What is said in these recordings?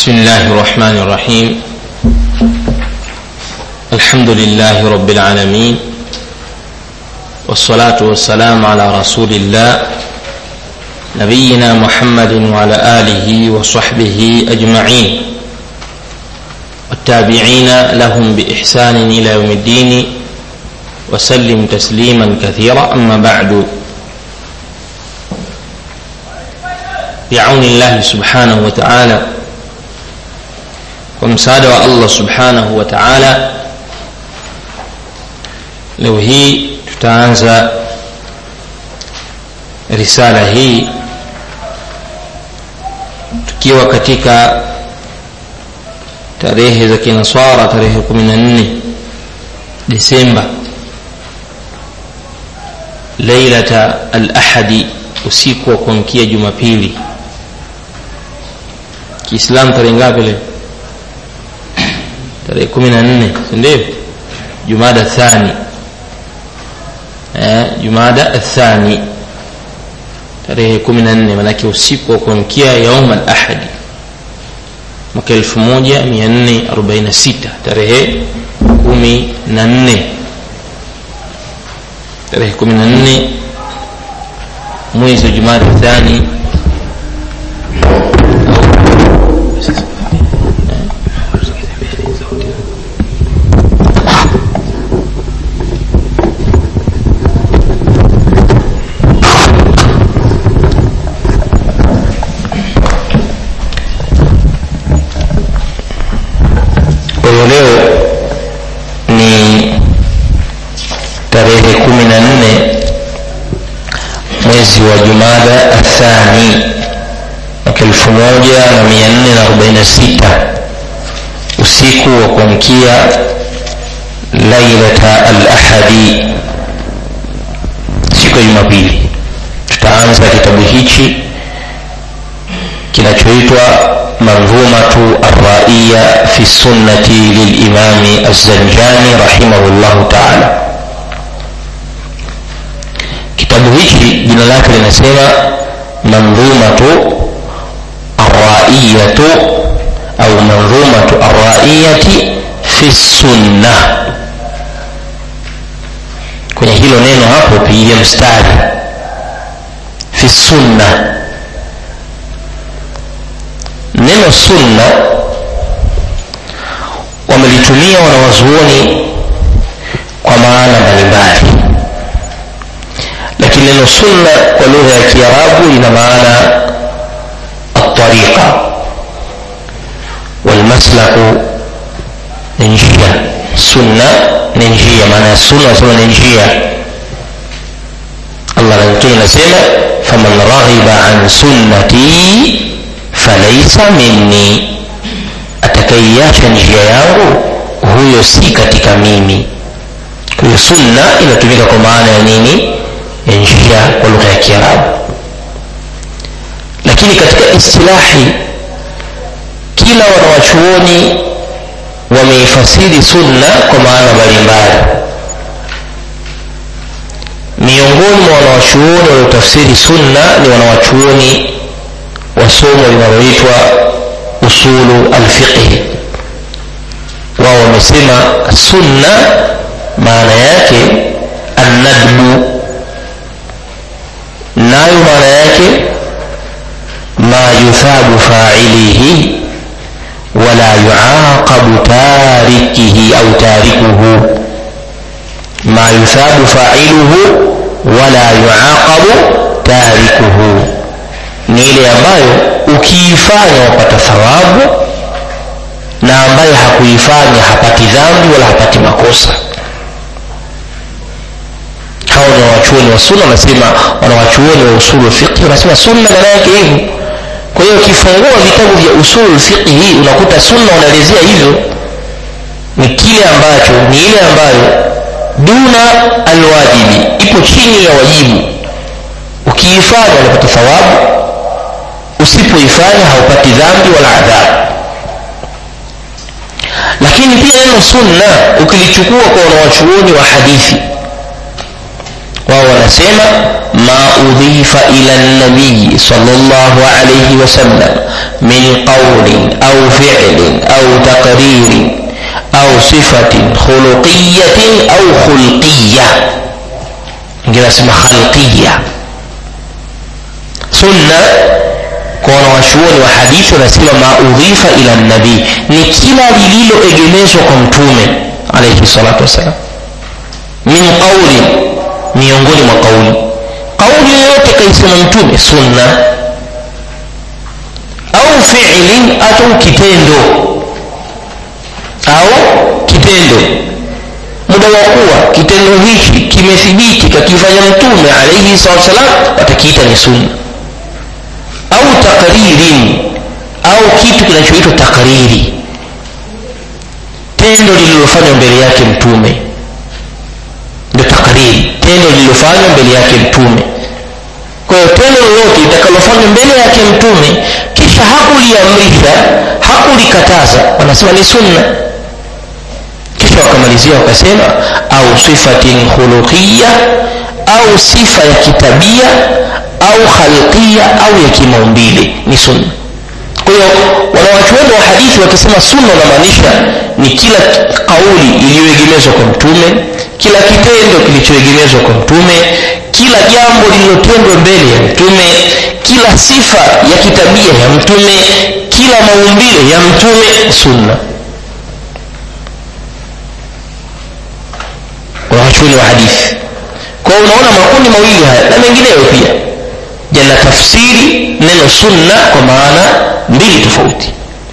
بسم الله الرحمن الرحيم. الحمد لله رب العالمين، والصلاة والسلام على رسول الله نبينا محمد وعلى آله وصحبه أجمعين، والتابعين لهم بإحسان إلى يوم الدين، وسلم تسليما كثيرا. أما بعد، بعون الله سبحانه وتعالى ومساعدة الله سبحانه وتعالى، leo hii tutaanza risala hii tukiwa katika tarehe za kinaswara, tarehe 14 Desemba, lailata al-ahadi, usiku wa kuamkia Jumapili. Kiislamu tarehe ngapi leo? tarehe 14, ndio Jumada Thani. Jumada Athani, tarehe 14, maana usiku wa kuamkia yaum al-ahadi mwaka 1446, tarehe 14, tarehe 14 mwezi wa Jumada Thani. Leo ni tarehe 14 mwezi wa Jumada Athani mwaka 1446, usiku wa kuamkia lailata al-ahadi, siku ya Jumapili. Tutaanza kitabu hichi kinachoitwa منظومة الرائية في السنة للإمام الزنجاني رحمه الله تعالى. kitabu hichi jina lake linasema منظومة الرائية au منظومة الرائية في السنة. kwenye hilo neno hapo pigia mstari في السنة. Neno sunna wamelitumia wanawazuoni kwa maana mbalimbali, lakini neno sunna kwa lugha ya Kiarabu lina maana at-tariqa wal maslaku, njia. Sunna ni njia, maana sunna sio ni njia. Allah anasema faman raghiba an sunnati falaysa minni, atakayeacha njia yangu huyo si katika mimi. Kwa hiyo sunna inatumika kwa maana ya nini? Ya njia kwa lugha ya Kiarabu. Lakini katika istilahi, kila wanawachuoni wameifasiri sunna kwa maana mbalimbali. Miongoni mwa wanawachuoni waliotafsiri sunna ni wanawachuoni wasomo linaloitwa usulu al-fiqh. Wao wamesema sunna maana yake an-nadbu, nayo maana yake ma yuthabu fa'ilihi wala yu'aqabu tarikihi au tarikuhu. Ma yuthabu fa'iluhu wala yu'aqabu tarikuhu ni ile ambayo ukiifanya wapata thawabu, na ambaye hakuifanya hapati dhambi wala hapati makosa. Hao ni wanawachuoni wa sunna. Wanasema wanawachuoni wa usulu fiqh wanasema sunna maana yake hivi. Kwa hiyo ukifungua vitabu vya usulu fiqh hii unakuta sunna wanaelezea hivyo, ni kile ambacho ni ile ambayo duna alwajibi, ipo chini ya wajibu. Ukiifanya unapata thawabu, usipoifanya haupati dhambi wala adhabu. Lakini pia neno sunna ukilichukua kwa wanawachuoni wa hadithi, wao wanasema ma udhifa ila an-nabiy sallallahu alayhi wasallam min qawlin au fi'lin au taqririn au sifatin khuluqiyyatin au khulqiyyah, ingesema khalqiyyah. Sunna kwa wanawachuoni wa hadithi wanasema ma udhifa ila an-nabi ni kila lililoegemezwa kwa mtume alayhi salatu wasallam, min qawli, miongoni mwa kauli yoyote kaisema mtume sunna, au fi'li, au kitendo muda wa kuwa kitendo hiki kimethibiti kakifanya mtume alayhi salatu wasallam watakiita ni sunna, au taqririn, au kitu kinachoitwa takriri, tendo lililofanywa mbele yake mtume, ndio takriri, tendo lililofanywa mbele yake mtume. Kwa hiyo tendo lolote litakalofanywa mbele yake mtume kisha hakuliamrisha, hakulikataza, wanasema ni sunna. Kisha wakamalizia wakasema au sifatin khuluqiyya, au sifa ya kitabia, au khalqiyya, au ya kimaumbile, ni sunna. Kwa hiyo wanawachuoni wa hadithi wakisema sunna wanamaanisha ni kila kauli iliyoegemezwa kwa mtume, kila kitendo kilichoegemezwa kwa mtume, kila jambo lililotendwa mbele ya mtume, kila sifa ya kitabia ya mtume, kila maumbile ya mtume, sunna. Wanawachuoni wa hadithi. Kwa hiyo unaona makundi mawili haya na mengineyo pia yana tafsiri neno sunna kwa maana mbili tofauti.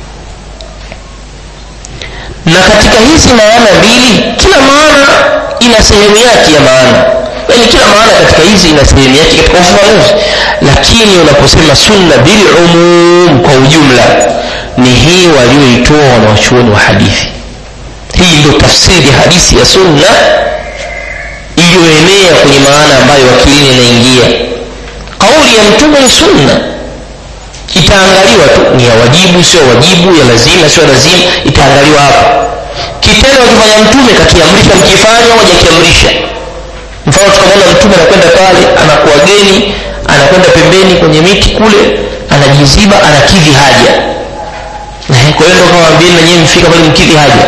Na katika hizi maana mbili, kila maana ina sehemu yake ya maana, yaani kila maana katika hizi ina sehemu yake katika ufafanuzi. Lakini unaposema sunna bil umum, kwa ujumla, ni hii walioitoa wanawachuoni wa hadithi. Hii ndio tafsiri hadithi ya sunna iliyoenea kwenye maana ambayo akilini inaingia. Kauli ya mtume ni sunna, itaangaliwa tu ni ya wajibu, sio wajibu, ya lazima, sio lazima, itaangaliwa hapo. Kitendo akifanya mtume kakiamrisha mkifanya au hajakiamrisha. Mfano tukamwona mtume anakwenda pale, anakuwa geni, anakwenda pembeni kwenye miti kule, anajiziba, anakidhi haja. Kwa hiyo ndio kama mbili na nyinyi mfika pale mkidhi haja.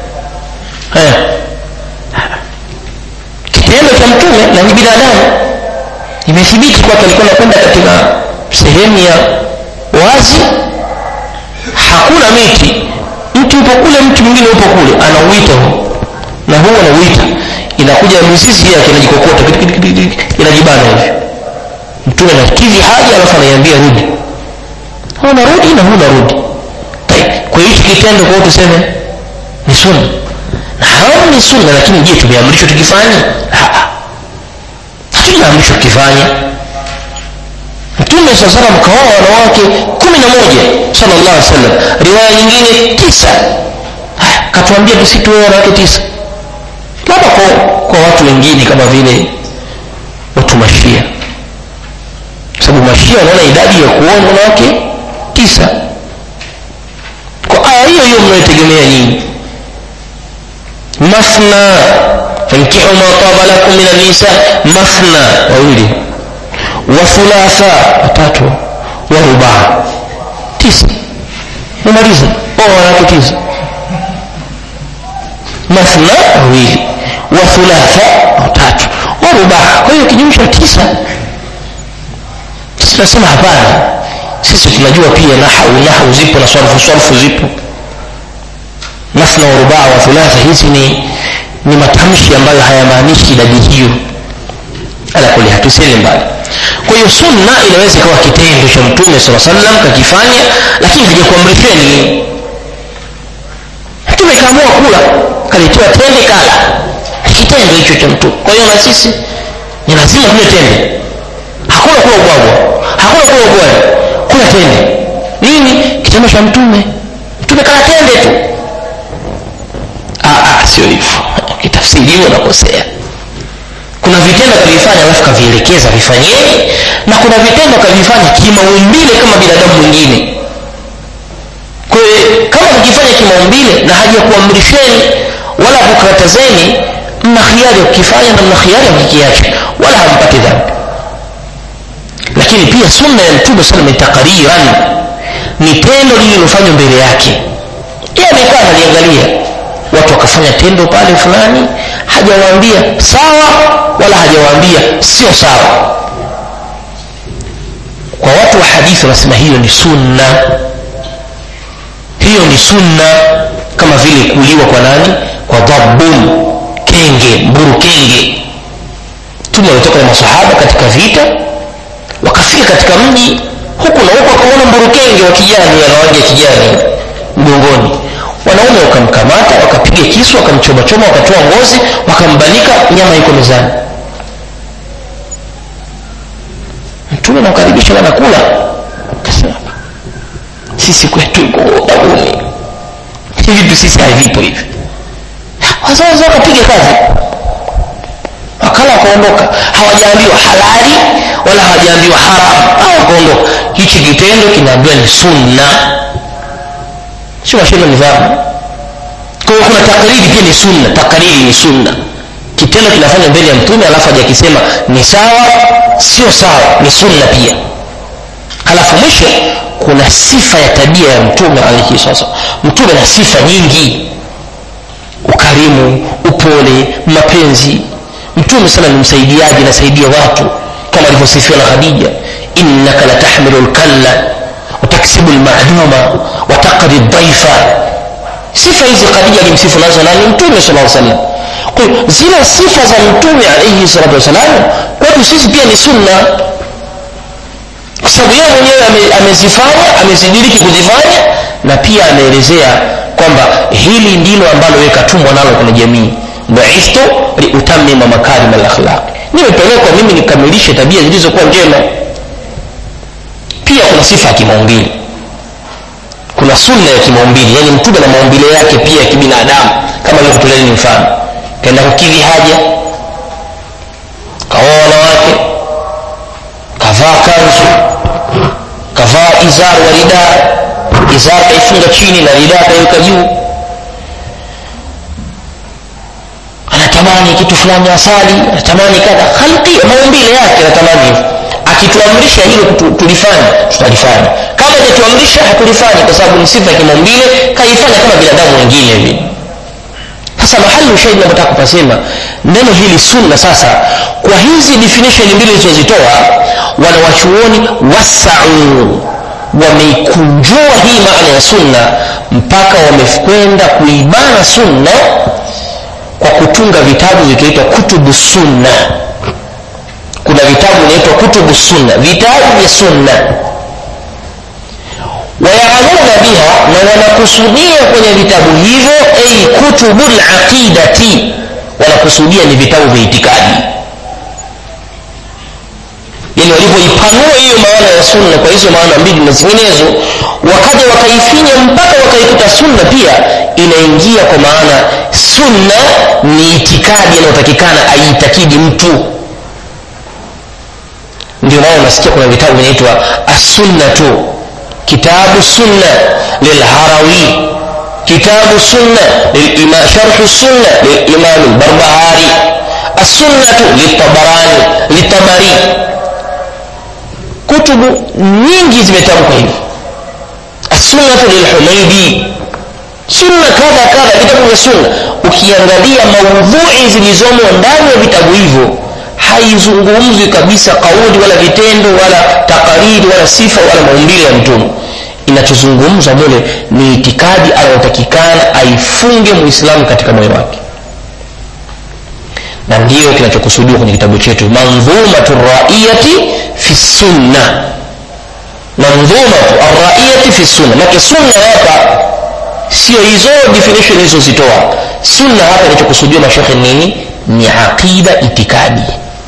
Kitendo cha mtume na ni binadamu, imethibiti kwamba alikuwa anakwenda katika sehemu ya wazi, hakuna miti, mtu yupo kule, mtu mwingine yupo kule, anauita na huo anauita, inakuja mizizi yake inajikokota, inajibana hivi. Mtume anakidhi haja alafu anaiambia rudi, huo narudi na huo narudi. Kwa hiyo kitendo kwa tuseme ni sunna, na hao ni sunna. Lakini je, tumeamrishwa tukifanye? Hatujaamrishwa tukifanye. Mtume sallallahu alaihi wasallam kaoa wanawake 11 sallallahu alaihi wasallam, riwaya nyingine 9. Katuambia tusitoe wanawake 9. Labda kwa watu wengine kama vile watu Mashia, sababu Mashia wanaona idadi ya kuoa wanawake 9. Kwa aya hiyo hiyo mnayotegemea nyinyi, masna fankihu ma taba lakum min an-nisa, masna wawili, wa thulatha watatu, wa ruba 9. Umaliza wanawake 9, masna wawili, wa thulatha watatu, wa ruba. Kwa hiyo kijumlisha 9. Sisi tunasema hapana, sisi tunajua pia nahwu zipo na sarfu zipo. Masna wa ruba wa thulatha, hizi ni matamshi ambayo hayamaanishi idadi hiyo. Ala kuli hatuseni mbali. Kwa hiyo sunna inaweza kuwa kitendo cha mtume sallallahu alaihi wasallam kakifanya, lakini hajakuamrisheni. Mtume kaamua kula, kalitoa tende kala, kitendo hicho cha mtume. Kwa hiyo na sisi ni lazima tule tende. Hakuna kula ubwabwa, hakuna kula ubwabwa, kula tende. Nini kitendo cha mtume? Mtume kala tende tu. Sio hivyo, kitafsiriwa na kosea. Kuna vitendo kavifanya alafu kavielekeza vifanyeni, na kuna vitendo kavifanya kimaumbile kama binadamu mwingine. Kwa hiyo kama mkifanya kimaumbile na hajakuamrisheni wala kukatazeni, mna khiari ukifanya na mna khiari ukikiacha, wala hampati dhambi. Lakini pia sunna ya Mtume sallallahu alayhi wasallam takriran ni tendo lililofanywa mbele yake. Yeye amekaa analiangalia watu wakafanya tendo pale fulani, hajawaambia sawa wala hajawaambia sio sawa. Kwa watu wa hadithi wanasema hiyo ni sunna. Hiyo ni sunna, kama vile kuliwa kwa nani? Kwa dhabbun, kenge, mburu kenge. Mtume alitoka na masahaba katika vita, wakafika katika mji huku na huku, akaona mburu kenge wa kijani, ana rangi ya kijani mgongoni. Wanaume wakamkamata, wakapiga kisu, wakamchoma choma, wakatoa ngozi, wakambanika, nyama iko mezani. Mtume anakaribisha na kula. Akasema sisi kwetu tabuni hivi vitu sisi havipo hivi. Wazazi wakapiga kazi, wakala wakaondoka. Hawajaambiwa halali wala hawajaambiwa haram, wakaondoka. Hichi kitendo kinaambiwa ni sunna, sio mashaka nidhamu. Kwa hiyo kuna takriri pia ni sunna. Takriri ni sunna, kitendo kinafanya mbele ya Mtume alafu haja kisema ni sawa sio sawa, ni sunna pia. Halafu mwisho kuna sifa ya tabia ya Mtume alayhi salatu. Mtume na sifa nyingi: ukarimu, upole, mapenzi. Mtume sana ni msaidiaji, anasaidia watu kama alivyosifiwa na Khadija: innaka latahmilu al-kalla wa taksibu al-ma'duma wa taqri ad-dayfa. Sifa hizi Khadija alimsifu nazo nani? Mtume sallallahu alayhi wasallam. Kwa hiyo zile sifa za Mtume alayhi salatu wasallam kwetu sisi pia ni sunna, kwa sababu yeye mwenyewe amezifanya, amezidiriki kuzifanya, na pia ameelezea kwamba hili ndilo ambalo yeye katumwa nalo kwenye jamii: bu'ithtu liutammima makarim al-akhlaq, nimepelekwa mimi nikamilishe tabia zilizokuwa njema. Pia kuna sifa ya kimaumbile, kuna sunna ya kimaumbile, yani Mtume na maumbile yake pia ya kibinadamu, kama nilivyotolea ni mfano. Kaenda kukidhi haja, kaoa wanawake, kavaa kanzu, kavaa izar wa ridaa, izar kaifunga chini na ridaa kaiweka juu. Anatamani kitu fulani, asali, anatamani kadha, khalqi, maumbile yake anatamani. Akituamrisha hilo tulifanya, tutalifanya. Kama hajatuamrisha hatulifanya, kwa sababu ni sifa ya kimaumbile, kaifanya kama binadamu wengine hivi. Sasa mahali shahidi nataka kupasema neno hili sunna. Sasa kwa hizi definition mbili zilizozitoa, wanawachuoni wasa'u, wameikunjua hii maana ya sunna mpaka wamekwenda kuibana sunna kwa kutunga vitabu vikaitwa kutubu sunna. Kuna vitabu vinaitwa kutubu sunna, vitabu vya sunna. Wayaamuna biha, na wanakusudia kwenye vitabu hivyo kutubul aqidati, wanakusudia ni vitabu vya itikadi. Yani walipoipanua hiyo maana ya sunna kwa hizo maana mbili na zinginezo, wakaja wakaifinya mpaka wakaikuta sunna pia inaingia kwa maana sunna ni itikadi inayotakikana aitakidi mtu. Ndio maana unasikia kuna vitabu vinaitwa as-sunnatu, kitabu sunna lil-Harawi, kitabu sunna lil-Imam sharh sunna lil-Imam al-Barbahari, as-sunnatu lit-Tabari. Kutubu nyingi zimetamkwa hivi. As-sunnatu lil-Humaydi, sunna kadha, vitabu vya sunna. Ukiangalia maudhui zilizomo ndani ya vitabu hivyo, haizungumzi kabisa kauli wala vitendo wala takariri wala sifa wala maumbile ya Mtume. Inachozungumza mule ni itikadi anayotakikana aifunge Muislamu katika moyo wake, na ndio kinachokusudiwa kwenye kitabu chetu Manzumatu ar-Ra'iyati fi Sunna. Manzumatu ar-Ra'iyati fi Sunna, na sunna hapa sio hizo definition hizo zitoa. Sunna hapa kinachokusudiwa mashekhe nini? Ni aqida, itikadi.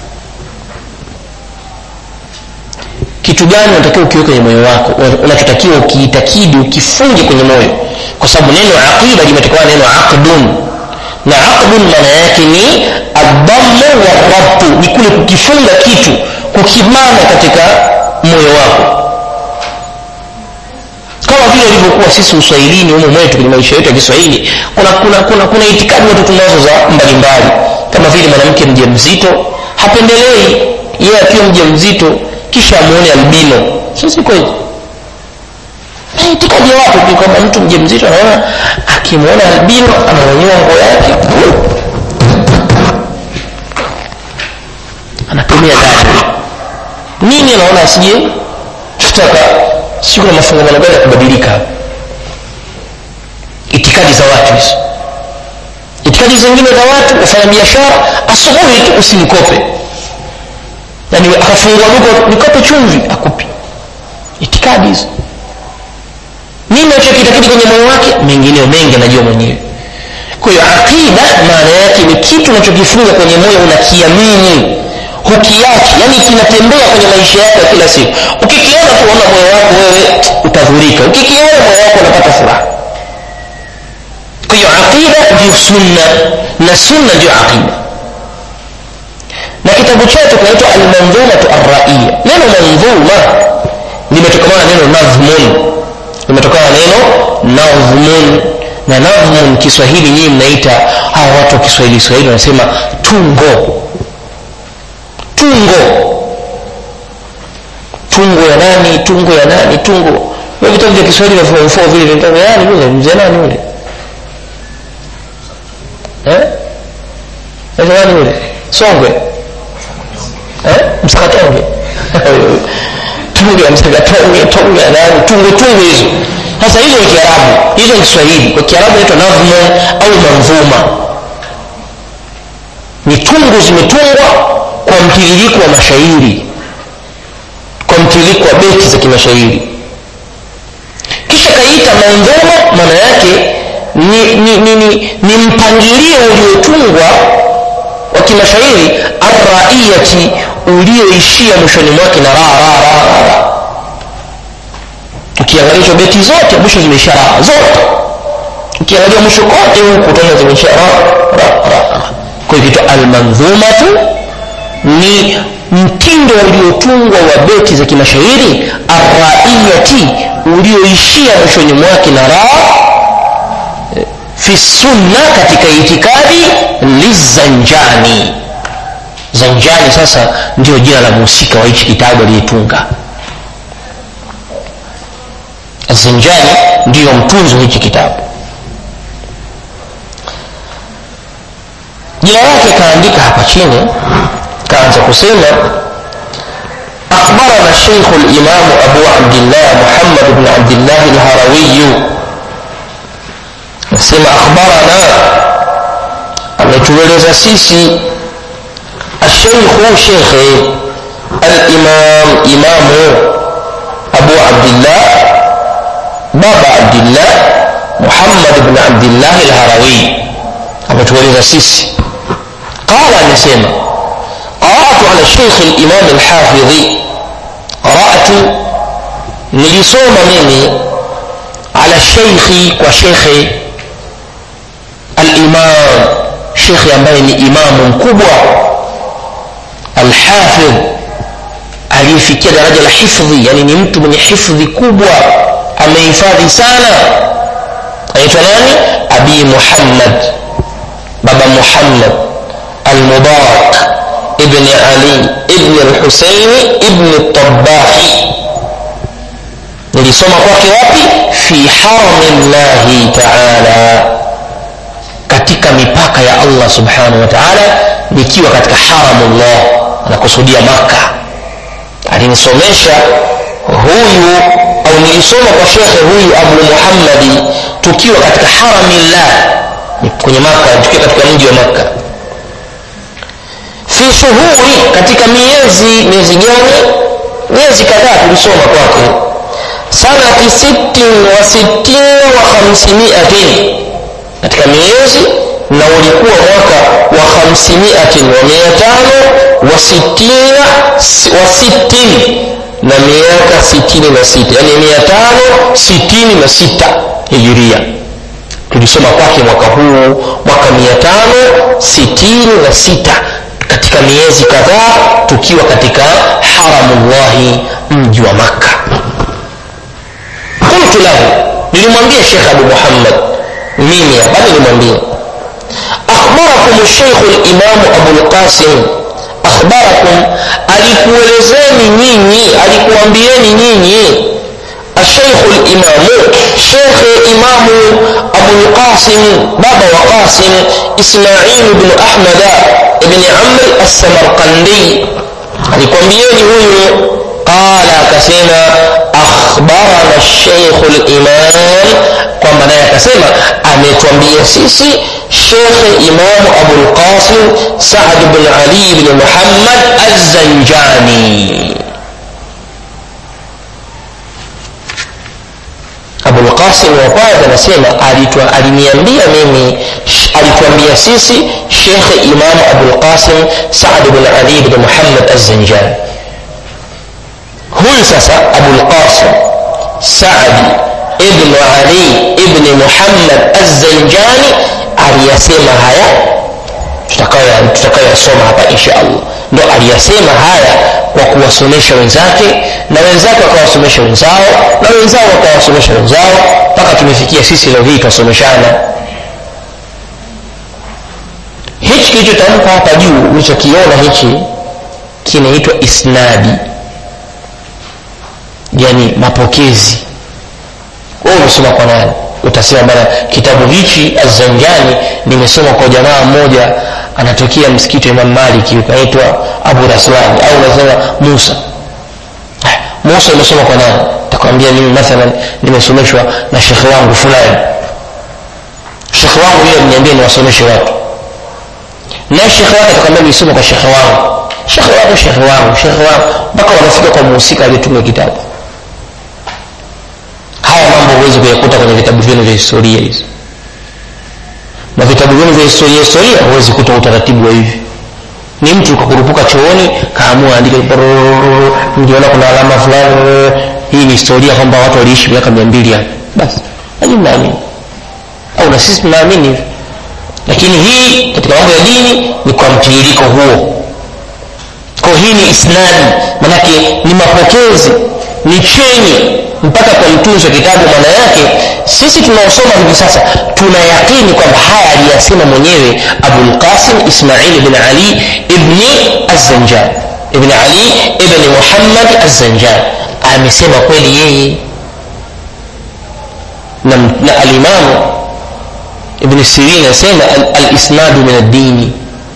Kitu gani unatakiwa ukiweke kwenye moyo wako? Unachotakiwa ukiitakidi, ukifunge kwenye moyo, kwa sababu neno aqida limetokana neno aqdun, na aqdun maana yake ni ad-dammu wa-rabtu, ni kule kukifunga kitu, kukimana katika moyo wako. Kama vile ilivyokuwa sisi Uswahilini huko mwetu kwenye maisha yetu ya Kiswahili kuna itikadi watu tunazo za mbalimbali, kama vile mwanamke mjamzito hapendelei yeye akiwa mjamzito kisha amuone albino. Sisi kweli itikadi ya watu ni kwamba mtu mjamzito anaona akimuona albino ananyanyua nguo yake anatumia dada. Nini anaona asije tutaka siku na mafungamano gani ya kubadilika? Itikadi za watu hizo. Itikadi zingine za watu, wafanya biashara asubuhi tu usimkope, yani akafungua duka nikope chumvi akupi. Itikadi hizo. Nini unachokitakidi kwenye moyo wake? Mengineo mengi anajua mwenyewe. Kwa hiyo aqida maana yake ni kitu unachokifunga kwenye moyo, unakiamini, hukiachi, yani kinatembea kwenye maisha yako kila siku. Ukikiona tu unaona moyo wako wewe utadhurika, ukikiona moyo wako unapata furaha. Kwa hiyo aqida ndio sunna, na sunna ndio aqida. Na kitabu chetu kinaitwa Al-Manzumatu Ar-Ra'iyya. Neno manzuma limetokana na neno nazmun, limetokana na neno nazmun, na nazmun Kiswahili nyinyi mnaita, hao watu wa Kiswahili wanasema tungo. Tungo ya nani? Tungo. Wewe vitabu vya Kiswahili vya form 4 vile vitabu yani vile mzee nani yule? Nani yule? Songwe. Msakatonge. Tungo ya msakatonge, tungo ya nani? Tungo hizo. Sasa hizo ni Kiarabu, hizo ni Kiswahili. Kwa Kiarabu inaitwa nazmu au manzuma. Ni tungo zimetungwa kwa mtiririko wa mashairi, kwa mtiririko wa beti za kimashairi. Kisha kaita manzuma, maana yake ni mpangilio uliotungwa wa kimashairi ar-ra'iyati, ulioishia mwishoni mwake na ra. Ukiangalia beti zote mwisho zimeisha ra zote, ukiangalia mwisho kote huko utaona zimeisha ra. Kwa hiyo al-manzumatu ni mtindo uliotungwa wa beti za kimashairi ar-ra'iyati, ulioishia mwishoni mwake na ra, fi sunna, katika itikadi lizanjani. Zanjani sasa ndio jina la mhusika wa hichi kitabu aliyetunga. Zanjani ndio mtunzi wa hichi kitabu. Jina lake kaandika hapa chini, kaanza kusema akhbarana Sheikh al-Imam Abu Abdullah Muhammad ibn Abdullah al-Harawi. Nasema akhbarana, ametueleza sisi الشيخ الإمام أبو عبد الله بابا عبد الله محمد بن عبد الله الهروي ametueleza sisi. قال نسمع قرأت على الشيخ الإمام الحافظ، قرأت نلسوم مني على الشيخ وشيخ الإمام، شيخ يمبني إمام مكبوة الحافظ aliyefikia daraja la hifdhi, yani ni mtu mwenye hifdhi kubwa, amehifadhi sana. Anaitwa nani? Abi Muhammad, baba Muhammad al-Mubarak ibn Ali ibn al-Husayn ibn al-Tabahi. Nilisoma kwake wapi? Fi haramillahi ta'ala, katika mipaka ya Allah subhanahu wa ta'ala, nikiwa katika haramullah, anakusudia Makkah. Alinisomesha huyu, au nilisoma kwa shekhe huyu Abu Muhammad tukiwa katika haramillah, kwenye Makkah, tukiwa katika mji wa Makkah. Fi shuhuri, katika miezi gani? Miezi kadhaa tulisoma kwake. Sanati 66 wa 500, katika miezi, na ulikuwa mwaka wa 500 wa 560 na miaka 66, yani 566 hijiria. Tulisoma kwake mwaka huu, mwaka 566, katika miezi kadhaa tukiwa katika haramullahi, mji wa Makkah. qultu lahu, nilimwambia Sheikh Abu Muhammad, mimi hapa nilimwambia, akhbarakum Sheikh al-Imam Abu al-Qasim, akhbarakum, alikuelezeni nyinyi, alikuambieni nyinyi الشيخ الإمام شيخ إمام أبو القاسم بابا وقاسم إسماعيل بن أحمد بن عمرو السمرقندي alikwambieni huyu. Qala, akasema akhbarana الشيخ الإمام, kwamba naye akasema ametuambia sisi Sheikh Imam Abu al-Qasim Sa'd bin Ali bin Muhammad az-Zanjani. Abu al-Qasim wa kwanza anasema aliniambia mimi, alituambia sisi Sheikh Imam Abu al-Qasim Sa'd bin Ali bin Muhammad az-Zanjani. Huyu sasa Abu al-Qasim Sa'd ibn Ali ibn Muhammad az-Zanjani aliyasema haya tutakayosoma hapa insha Allah. Ndio aliyasema haya kwa kuwasomesha wenzake, na wenzake wakawasomesha wenzao, na wenzao wakawasomesha wenzao, mpaka tumefikia sisi leo hii tusomeshana. Hichi kilichotamka hapa juu ulichokiona hichi kinaitwa isnadi, yani mapokezi. Wewe unasoma kwa nani? Utasema bana kitabu hichi Az-Zanjani nimesoma kwa jamaa mmoja anatokea msikiti wa Imam Malik anaitwa Abu Raslan, au unasema Musa. Musa umesoma kwa nani? Takwambia mimi mathalan nimesomeshwa na shekhi wangu fulani. Shekhi wangu yeye mniambie niwasomeshe watu. Na shekhi wake atakwambia nisome kwa shekhi wangu. Shekhi wangu mpaka wanafika kwa muhusika aliyetunga kitabu. Haya mambo huwezi kuyakuta kwenye vitabu vyenu vya historia hizo. Na vitabu vyenu vya historia huwezi kuta utaratibu wa hivi. Ni mtu kukurupuka chooni kaamua andika niliona kuna alama fulani, hii ni historia kwamba watu waliishi miaka 200 hapa. Basi, hadi naamini. Au na sisi tunaamini hivi. Lakini hii katika mambo ya dini ni kwa mtiririko huo. Kwa hii ni isnadi, manake ni mapokezi, ni cheni mpaka kwa mtunzi wa kitabu. Maana yake sisi tunaosoma hivi sasa tunayakini kwamba haya aliyasema mwenyewe Abu al-Qasim Ismail ibn Ali ibn az-Zanjani, ibn Ali ibn Muhammad az-Zanjani, amesema kweli yeye. Na al-Imam Ibn Sirin anasema al-isnadu min ad-din.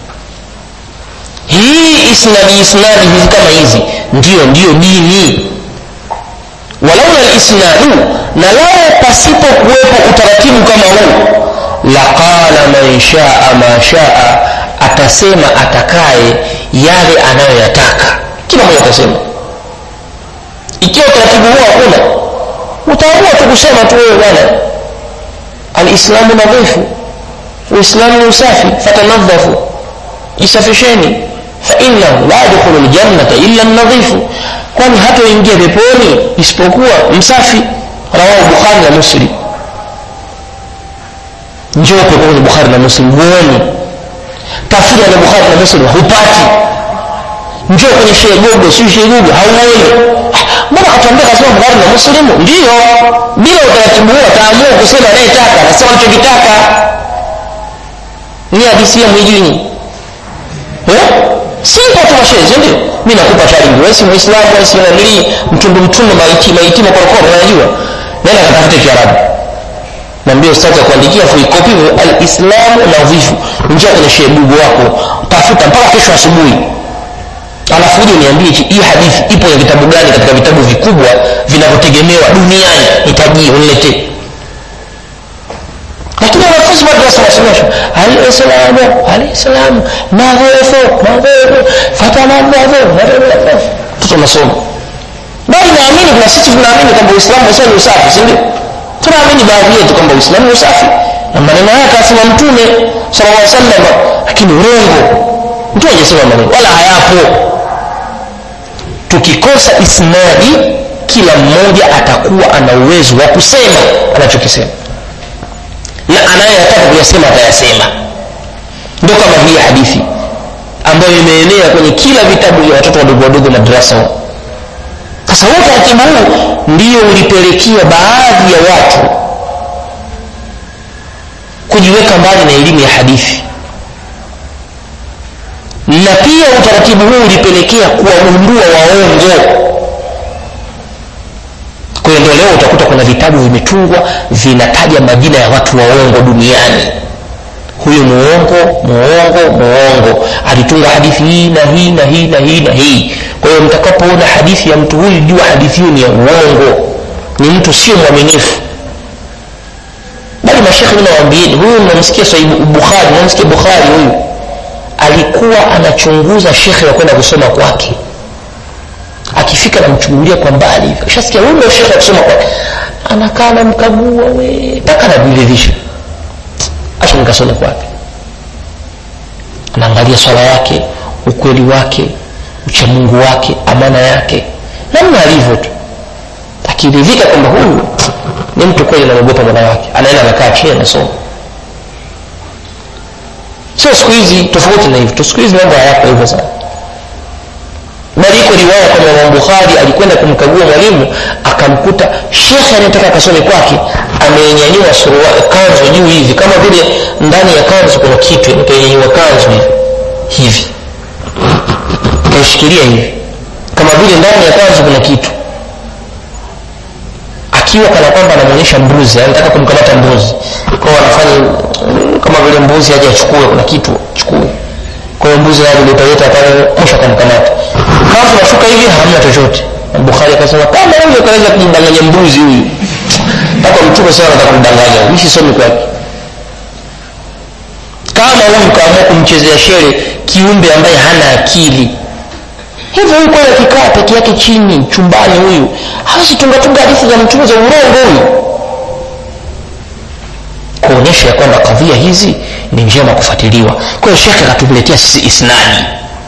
Hii isnadi hizi kama hizi ndio dini. Walaula al-isnadu, na lao pasipo kuwepo utaratibu kama huu, laqala man shaa ma shaa, atasema atakaye yale anayoyataka, kila mmoja atasema. Ikiwa utaratibu huo hakuna, utaamua tu kusema tu wewe bwana al-islamu nadhifu, uislamu ni usafi, fatanadhafu, jisafisheni, fa innahu la yadkhulu al-jannata illa an-nadhifu, kwani hata ingia peponi isipokuwa msafi. Rawahu Bukhari na Muslim. Njoo kwenye Bukhari na Muslim uone tafsiri ya Bukhari na Muslim hupati. Njoo kwenye Sheikh Google hauoni. Mbona atuambia kasema Bukhari na Muslim? Ndio, bila utaratibu huo ataamua kusema anayetaka na sema anachotaka. Ni hadithi ya mwijini. Si kwa tumashehe ndio. Mimi nakupa challenge, wewe si Muislamu, wewe si nani, mtundu maiti kwa unajua. Nenda katafute Kiarabu. Mwambie ustadhi akuandikia full copy al-Islam nadhifu. Njoo kwenye Sheikh Google wako, tafuta mpaka kesho asubuhi. Alafu uje niambie hii hadithi ipo ya vitabu gani katika vitabu vikubwa vinavyotegemewa duniani, nitajie uniletee. Lakini wanafunzi bado wanasomeshwa al-Islam nadhifu fatanadhafu. Tunasoma. Bali naamini kuna sisi tunaamini kwamba Uislamu ni usafi, si ndio? Tunaamini baadhi yetu kwamba Uislamu ni usafi. Na maneno yake asema Mtume sallallahu alaihi wasallam, lakini urongo. Mtume hajasema maneno wala hayapo. Tukikosa isnadi, kila mmoja atakuwa ana uwezo wa kusema anachokisema. Na anayetaka kuyasema atayasema. Ndio kama hii hadithi ambayo imeenea kwenye kila vitabu vya watoto wadogo madrasa. Sasa utaratibu huu ndio ulipelekea baadhi ya watu kujiweka mbali na elimu ya hadithi, na pia utaratibu huu ulipelekea kuwagundua waongo. Kwa hiyo leo utakuta kuna vitabu vimetungwa vinataja majina ya watu waongo duniani. Huyu muongo alitunga hadithi hii na hii na hii na hii na hii. Kwa hiyo mtakapoona hadithi ya mtu huyu, jua hadithi hiyo ni ya uongo, ni mtu sio mwaminifu. Bali mashekhi wanawaambieni, huyu mnamsikia Sahih Bukhari, mnamsikia Bukhari, huyu alikuwa anachunguza shekhi wa kwenda kusoma kwake. Akifika na mchungulia kwa mbali hivi, ukishasikia huyu ndio shekhi kusoma kwake, anakaa na mkagua mpaka anajiridhisha, acha nikasome kwake. Anaangalia swala yake, ukweli wake, uchamungu wake, amana yake, namna alivyo tu. Akiridhika kwamba huyu ni mtu kweli anaogopa Mola wake, anaenda anakaa chini anasoma. Sio siku hizi tofauti na hivyo. Siku hizi mambo hayapo hivyo sana. Bali iko riwaya kwamba Imam Bukhari alikwenda kumkagua mwalimu, akamkuta shekhe anataka akasome kwake amenyanyua suruali, kanzu juu hivi, kama vile ndani ya kanzu kuna kitu, imenyanyua kanzu hivi, kaishikilia hivi kama vile ndani ya kanzu kuna kitu, akiwa kana kwamba anamuonyesha mbuzi, anataka kumkamata mbuzi. Kwa hiyo anafanya kama vile mbuzi aje achukue, kuna kitu chukue. Kwa hiyo mbuzi yake litaleta pale, mwisho akamkamata. Kanzu nashuka hivi, hamna chochote. Bukhari akasema kama huyo kaweza kumdanganya mbuzi huyu, mpaka mtume sana anataka kumdanganya, mimi sisomi kwake. Kama huyu kaamua kumchezea shere kiumbe ambaye hana akili, hivyo huyu kwa kikaa peke yake chini chumbani, huyu hawezi tunga hadithi za mtume za urongo huyu. Kuonyesha ya kwamba kadhia hizi ni njema kufuatiliwa. Kwa hiyo shekhe akatuletea sisi isnadi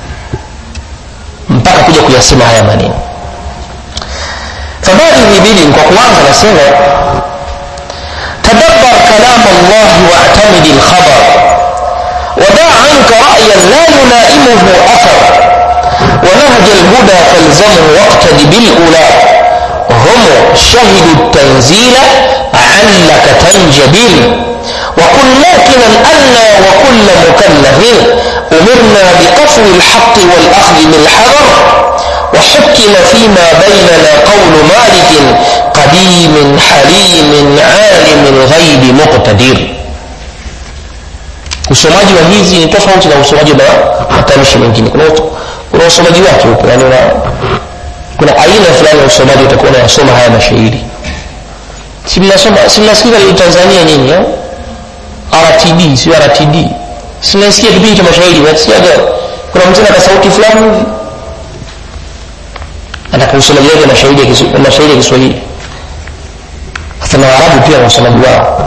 mpaka kuja kuyasema haya maneno. Fabadi ibili kwa kuanza nasema, tadabbar kalam Allah wa'tamid al-khabar wada' anka ra'yan la yulaimuhu athar wa nahj al-huda falzamhu waqtadi bil-ula hum shahidu at-tanzila 'allaka tanjabil وكل موقنا أنا وكل مكلف أمرنا بقفو الحق والأخذ بالحذر وحكم فيما بيننا قول مالك قديم حليم عالم غيب مقتدر. usomaji wa hizi ni tofauti na usomaji wa matamshi mengine. Kuna usomaji wake huko, yani kuna aina fulani ya usomaji utakuwa unasoma haya mashairi. Si mnasikia ni Tanzania nini RTD, sio RTD. Sinasikia kipindi cha mashairi, unasikia kuna mtu ana sauti fulani hivi, anakusoma yeye mashairi ya Kiswahili. Hata na Arabu pia wasomaji wao.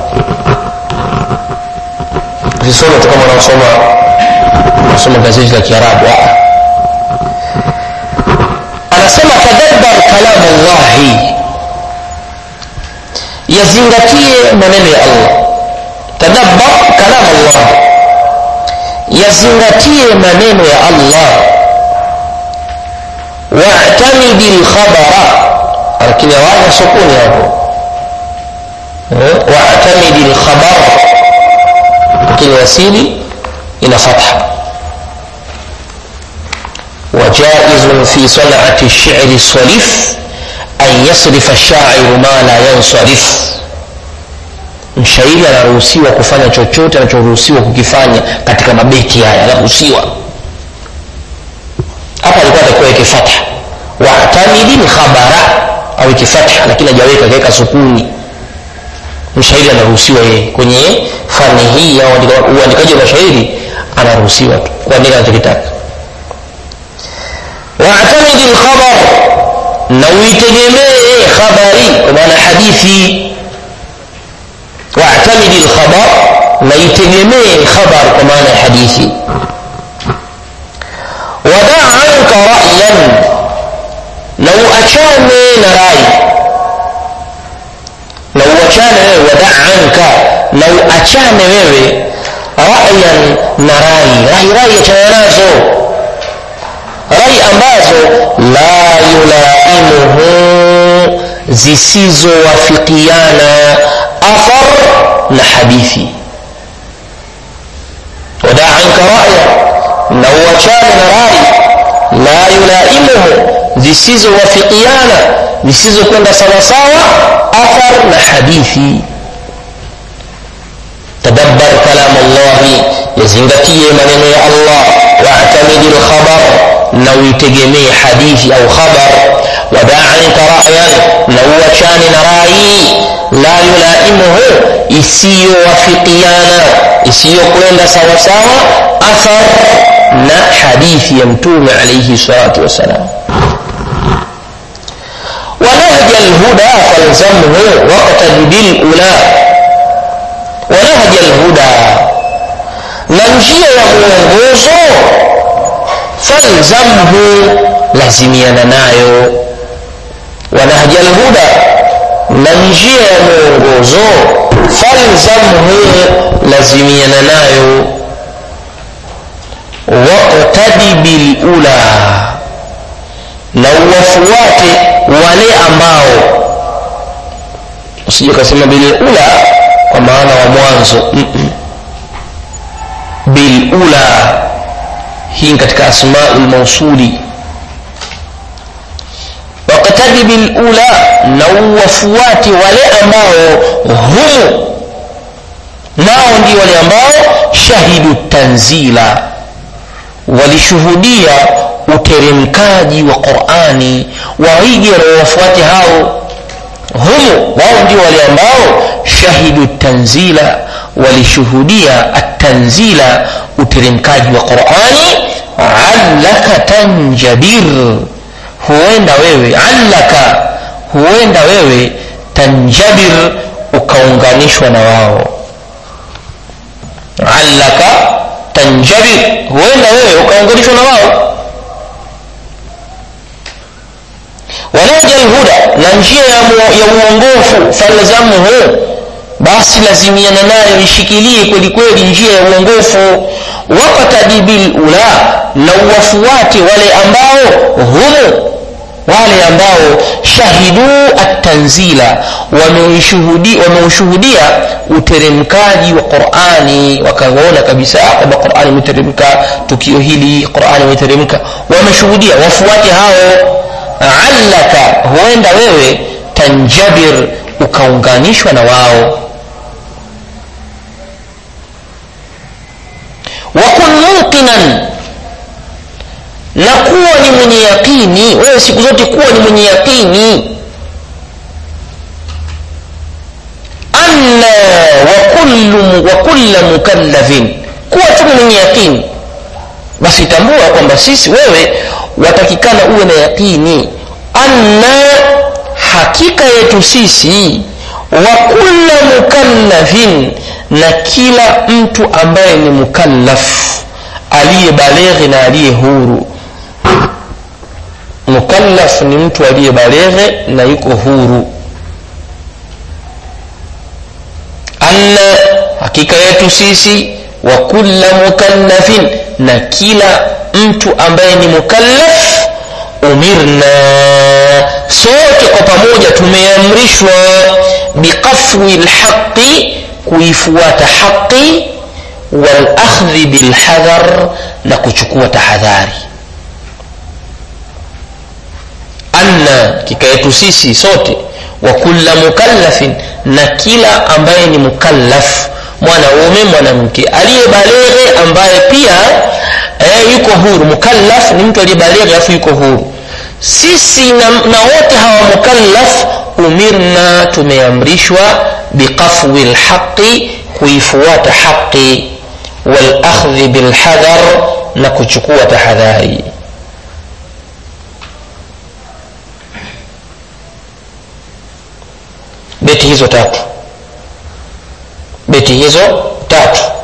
Usisome tu kama unasoma gazeti la Kiarabu. Anasema tadabbar kalam Allah, yazingatie maneno ya Allah. Tadabbar kalam Allah, yazingatie maneno ya Allah. Wa'tamidil khabara, lakini wacha sukuni hapo. Wa'tamidil khabara, lakini wasili ina fatha. وجائز في صنعة الشعر الصريف أن يصرف الشاعر ما لا ينصرف. Mshairi anaruhusiwa kufanya chochote anachoruhusiwa kukifanya katika mabeti haya, anaruhusiwa. Hapa alikuwa atakuwa ikifatha wa'tamidi ni khabara au ikifatha, lakini hajaweka kaeka sukuni. Mshairi anaruhusiwa yeye kwenye fani hii au uandikaji wa mashairi, anaruhusiwa kuandika anachotaka. Wa'tamidi al-khabar, na uitegemee khabari kwa maana hadithi. واعتمد الخبر ما يتجمع خبر كمان حديثي. ودع عنك رأيا لو أشاني نراي، لو أشاني ودع عنك لو أشاني رأيا نراي، رأي تناسو رأي ambazo la yulaimuhu, zisizowafikiana athar na hadithi. Wadaa anka ra'ya, na uachane na rai la yulaimuhu, zisizowafikiana, zisizokwenda sawa sawa athar na hadithi. Tadabbar kalam Allah, yazingatie maneno ya Allah. Wa'tamidil khabar, na uitegemee hadithi au khabar. Wadaa anka ra'yan, na uachane na rai la yulaimuhu, isiyowafikiana, isiyokwenda sawa sawa athar na hadithi ya Mtume alayhi salatu wasalam. ونهج الهدى فالزمه واقتد بالأولى. ونهج الهدى, ننجية يمونغوزو فالزمه لازمينا نايو. ونهج الهدى, ننجية يمونغوزو فالزمه لازمينا نايو. واقتد بالأولى, na uwafuate wale ambao, usije kusema bil ula kwa maana wa mwanzo. Bil ula hii katika asmaul mawsuli. Waqtadi bil ula, na uwafuate wale ambao hum, nao ndio wale ambao shahidu tanzila, walishuhudia uteremkaji wa Qur'ani. Waige na wafuate hao. Humu, wao ndio wale ambao shahidu tanzila, walishuhudia at-tanzila, uteremkaji wa Qur'ani. Allaka tanjabir, huenda wewe, allaka, huenda wewe, tanjabir, ukaunganishwa na wao. Allaka tanjabir, huenda wewe ukaunganishwa na wao. Wanaja alhuda, na njia ya uongofu, falzamuhu, basi lazimiana nayo, ishikilie kweli kweli njia ya uongofu. Waqtadi bil ula, na uwafuate wale ambao humu, wale ambao shahidu at-tanzila, wameushuhudia uteremkaji wa Qur'ani, wakaona kabisa kwamba Qur'ani imeteremka, tukio hili Qur'ani imeteremka, wameshuhudia. Wafuate hao. Allaka, huenda wewe, tanjabir, ukaunganishwa na wao. Wa kun muqinan, na kuwa ni mwenye yaqini. Wewe siku zote kuwa ni mwenye yaqini. Anna wa kullu mukallafin, kuwa tu mwenye yaqini. Basi tambua kwamba sisi, wewe watakikana uwe na yaqini. Anna, hakika yetu sisi, wa kullu mukallafin, na kila mtu ambaye ni mukallaf, aliyebalighi na aliye huru. Mukallaf ni mtu aliyebalighi na yuko huru. Anna, hakika yetu sisi, wa kullu mukallafin, na kila mtu ambaye ni mukallaf, umirna, sote kwa pamoja tumeamrishwa, biqafwi alhaqi, kuifuata haki, wal akhdhi bil hadar, na kuchukua tahadhari. Anna, hakika yetu sisi sote, wa kullu mukallafin, na kila ambaye ni mukallaf, mwanaume mwanamke, aliyebalighi ambaye pia yuko huru. Mukallaf ni mtu aliyebalighi afu yuko huru. Sisi na wote hawa mukallaf, umirna, tumeamrishwa, biqafwi alhaqi, kuifuata haki, wal akhdhi bil hadar, na kuchukua tahadhari. Beti hizo tatu